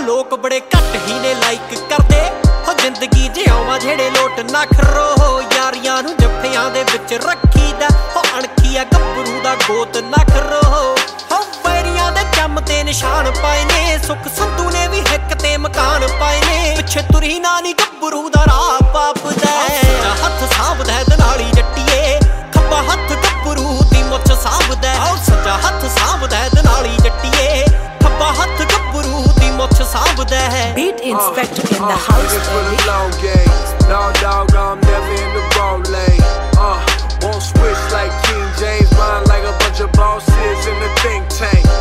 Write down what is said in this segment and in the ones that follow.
लोग बड़े घट ही ने लाइक करदे हो जिंदगी जियावा जेड़े लोट ना खरो हो यारियां नूं जफ्फियां दे विच रखीदा हो अणखिया गभरू दा गोत ना खरो हो पैरियां दे चम ते निशान पाए ने सुख संधू ने भी हिक ते मकान पाए ने पिछे तुरी ना नी गभरू दा राह पापदा हथ साभदा दनाली जट्टीए खब्बा हथ गभरू दी मुछ साभदा सज्जा हथ साभदा दनाली जट्टीए खब्बा हथ गभरू दी मुछ साभदा Beat Inspector in the house, baby. No dog, I'm never in the wrong lane. Won't switch like King James, mind like a bunch of bosses in the think tank.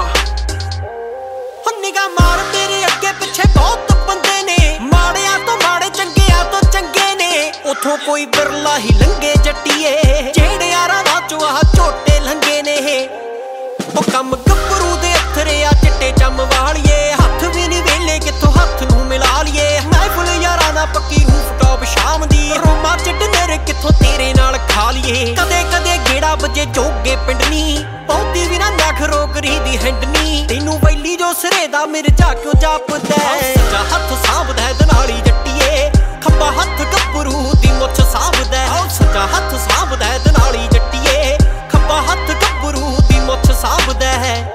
निगाह मार तेरे अगे पिछे बहुत बंदे ने माड़िया तो माड़े चंगिया तो चंगे ने उथों कोई बिरला ही लंघे जट्टीए जेड़े यारा चो आह झोटे लंघे ने ओ कम गभरू दे अथरे आ चिट्टे चम वालिए हथ भी नहीं वेले किथों हथ नूं मिला लिए महफिल यारा ना पक्की रूफटॉप शाम दी रोमा च डिनर किथों तेरे नाल खा लिए कदे कदे गेड़ा बजे जोगे पिंडनी पौंदी भी ना नखरो करी दी हैंडनी तेनू वैली जो सिरे दा मिर्जा क्यों जापदा सज्जा हथ साभदा दनाली जट्टीए खब्बा हथ गभरू दी मुछ साभदा सज्जा हथ साभदा दनाली जट्टीए खब्बा हथ गभरू दी मुछ साभदा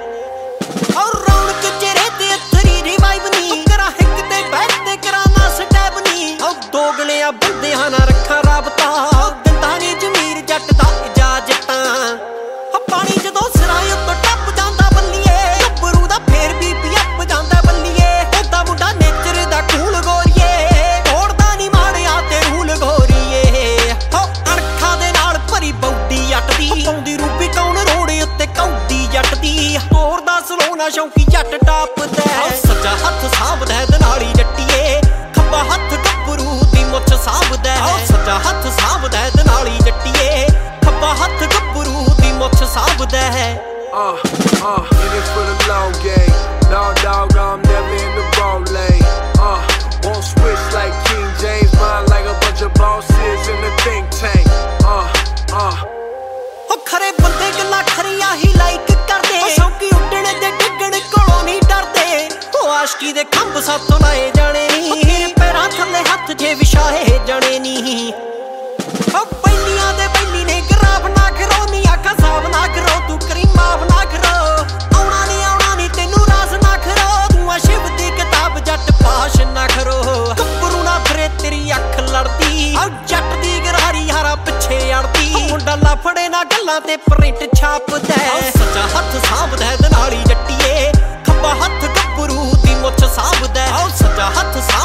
और रौनक चेहरे ते अथरी रिवाइव नी करा हिक ते बैठ ते करा ना स्टैप नी दोगलिया बंदियां ना रखा राबता दिंदा नी जमीर जट दा इजाजतां पानी जदों सिरां उत्तों टप जांदा बल्लीए गभरू दा फेर भी अप जांदा बल्लीए ओदा मुंडा नेचर दा कूल गोरीए तोड़दा नी माड़िया ते रूल गोरीए हो अणखां दे नाल भरी बौडी जट दी पौंदी रूपी कौन रोड़े उत्ते कौडी जट दी तोड़दा सलोना शौकी जट टापदा सज्जा हथ साभदा दनाली जट्टीए खब्बा हथ गभरू दी मुछ साभदा सज्जा हथ साभदा दनाली जट्टीए खब्बा हथ गभरू दी मुछ साभदा In it for the long game. No dog, I'm never in the wrong lane. Won't switch like King James, mind like a bunch of bosses in the think tank. हो खरे बंदे गल्लां खरियां ही लाइक करदे शौकी उड्डण ते डिग्गण कोलों नहीं डरदे हो आशकी दे खंभ साथों लाए जाने नी तेरे पैरां थल्ले हथ जे विछाए जाने नी हो बैलियां दे बैली ने गराब ना करो नी आखा साफ ना करो तू करी माफ ना करो आउणा नी तेनू रास ना करो तू आ शिव दी किताब जट पाश ना करो गभरू ना फिरे तेरी अख लड़दी आ जट दी गरारी हारा पिछे अड़दी मुंडा लाफड़े ना गल्लां ते प्रिंट छापदा सज्जा हथ साभदा दनाली जट्टीए खब्बा हथ गभरू दी मुछ साभदा सज्जा हथ